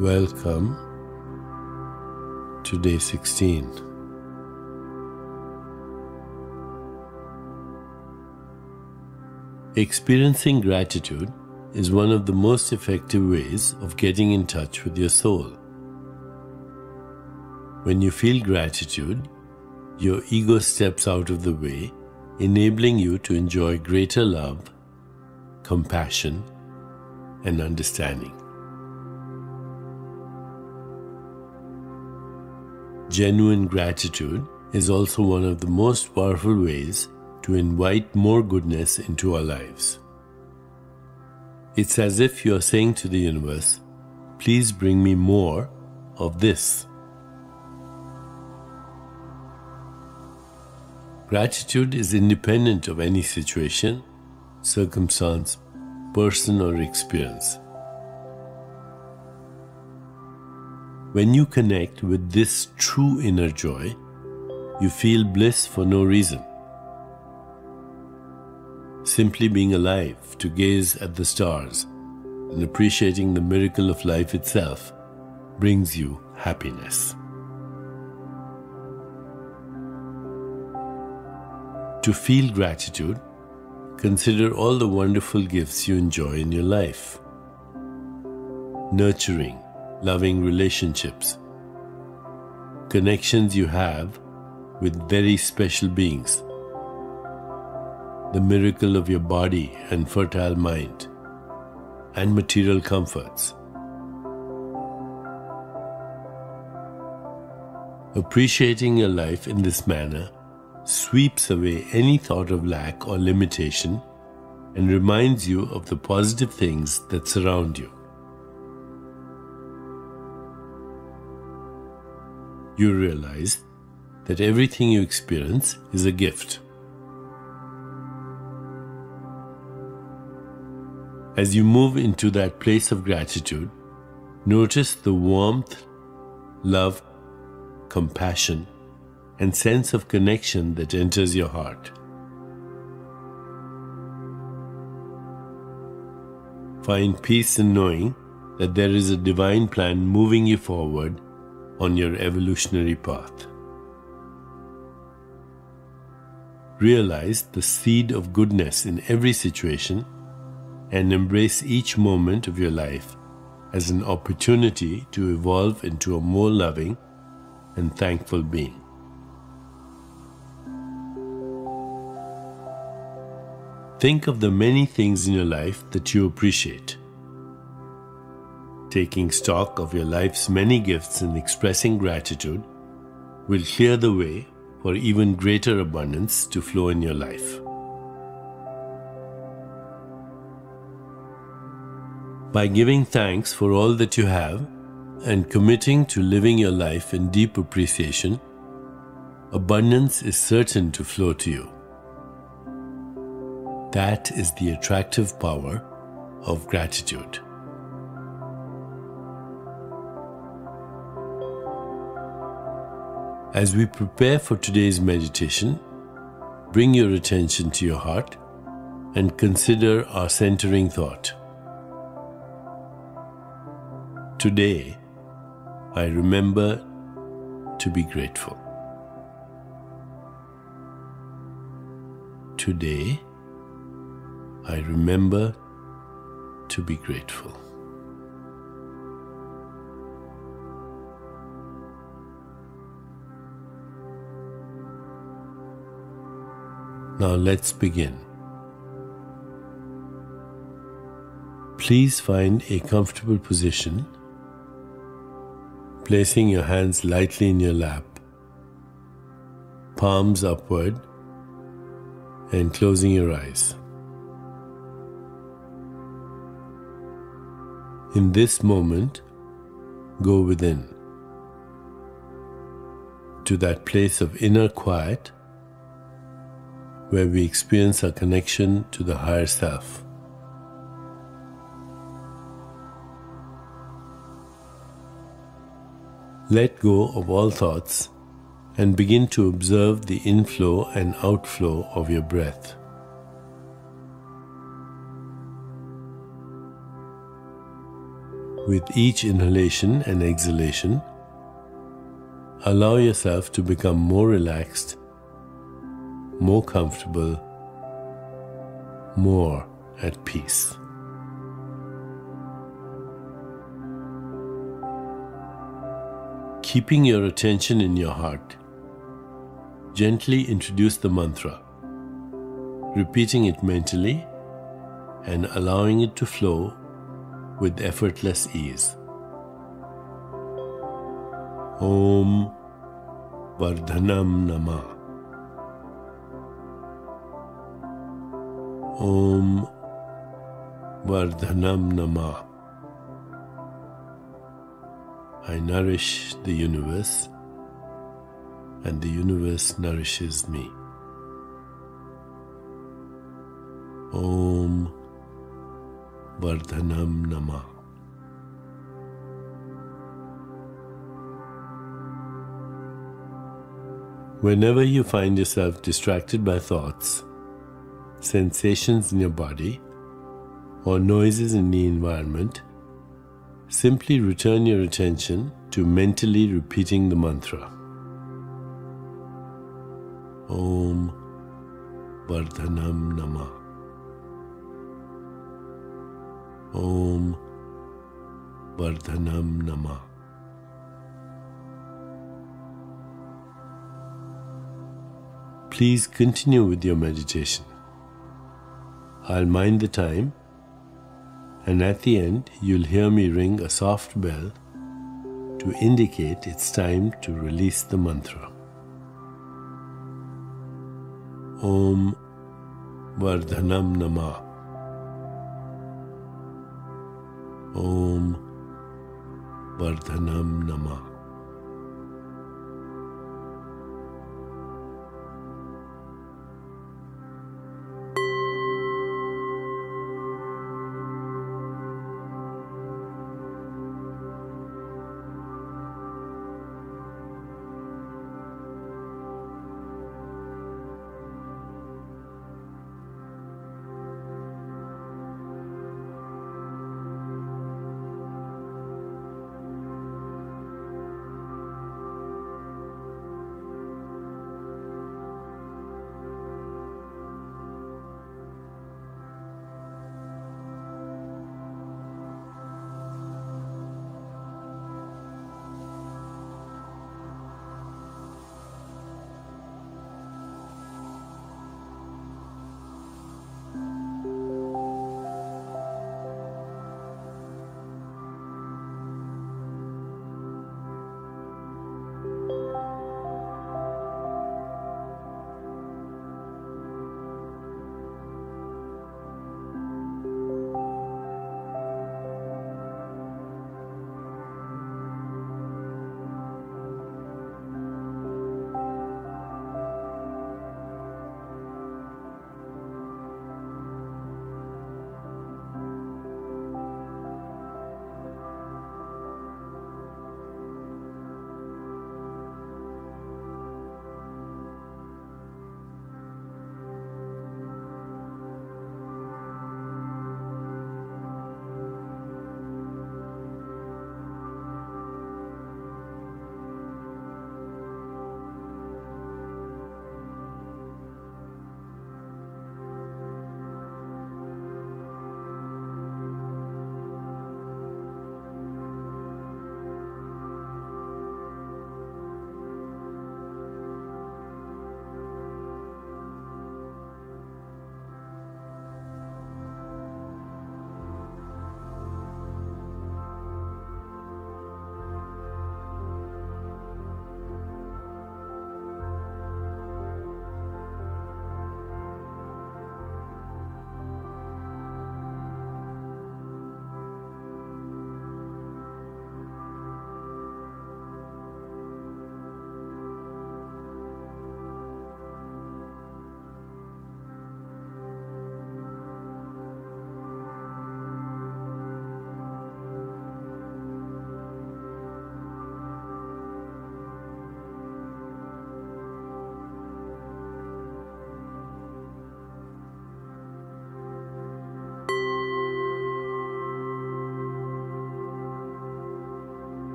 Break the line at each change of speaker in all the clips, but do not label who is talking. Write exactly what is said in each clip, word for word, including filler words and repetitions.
Welcome to day sixteen. Experiencing gratitude is one of the most effective ways of getting in touch with your soul. When you feel gratitude, your ego steps out of the way, enabling you to enjoy greater love, compassion, and understanding. Genuine gratitude is also one of the most powerful ways to invite more goodness into our lives. It's as if you are saying to the universe, "Please bring me more of this." Gratitude is independent of any situation, circumstance, person, or experience. When you connect with this true inner joy, you feel bliss for no reason. Simply being alive to gaze at the stars and appreciating the miracle of life itself brings you happiness. To feel gratitude, consider all the wonderful gifts you enjoy in your life. Nurturing, loving relationships, connections you have with very special beings, the miracle of your body and fertile mind, and material comforts. Appreciating your life in this manner sweeps away any thought of lack or limitation and reminds you of the positive things that surround you. You realize that everything you experience is a gift. As you move into that place of gratitude, notice the warmth, love, compassion, and sense of connection that enters your heart. Find peace in knowing that there is a divine plan moving you forward on your evolutionary path. Realize the seed of goodness in every situation and embrace each moment of your life as an opportunity to evolve into a more loving and thankful being. Think of the many things in your life that you appreciate. Taking stock of your life's many gifts and expressing gratitude will clear the way for even greater abundance to flow in your life. By giving thanks for all that you have and committing to living your life in deep appreciation, abundance is certain to flow to you. That is the attractive power of gratitude. As we prepare for today's meditation, bring your attention to your heart and consider our centering thought. Today, I remember to be grateful. Today, I remember to be grateful. Now let's begin. Please find a comfortable position, placing your hands lightly in your lap, palms upward, and closing your eyes. In this moment, go within, to that place of inner quiet where we experience our connection to the higher self. Let go of all thoughts and begin to observe the inflow and outflow of your breath. With each inhalation and exhalation, allow yourself to become more relaxed, more comfortable, more at peace. Keeping your attention in your heart, gently introduce the mantra, repeating it mentally and allowing it to flow with effortless ease. Om Vardhanam Namah. Om Vardhanam Namah. I nourish the universe, and the universe nourishes me. Om Vardhanam Namah. Whenever you find yourself distracted by thoughts, sensations in your body, or noises in the environment, simply return your attention to mentally repeating the mantra. Om Vardhanam Namah. Om Vardhanam Namah. Please continue with your meditation. I'll mind the time, and at the end you'll hear me ring a soft bell to indicate it's time to release the mantra. Om Vardhanam Namah. Om Vardhanam Namah.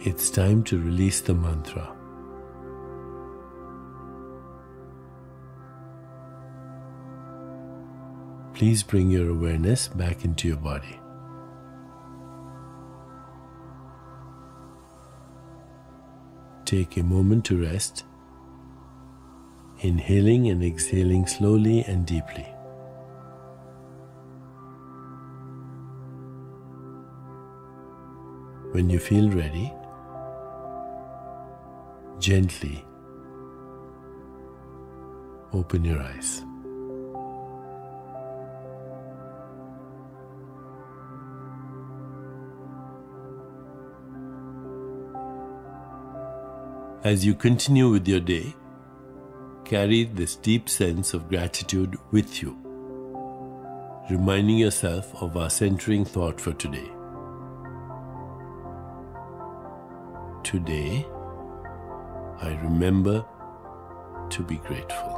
it's time to release the mantra. Please bring your awareness back into your body. Take a moment to rest, inhaling and exhaling slowly and deeply. When you feel ready, gently open your eyes. As you continue with your day, carry this deep sense of gratitude with you, reminding yourself of our centering thought for today. Today, I remember to be grateful.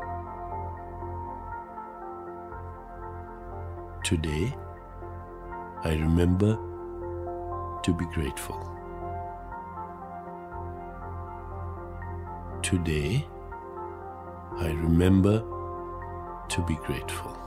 Today, I remember to be grateful. Today, I remember to be grateful.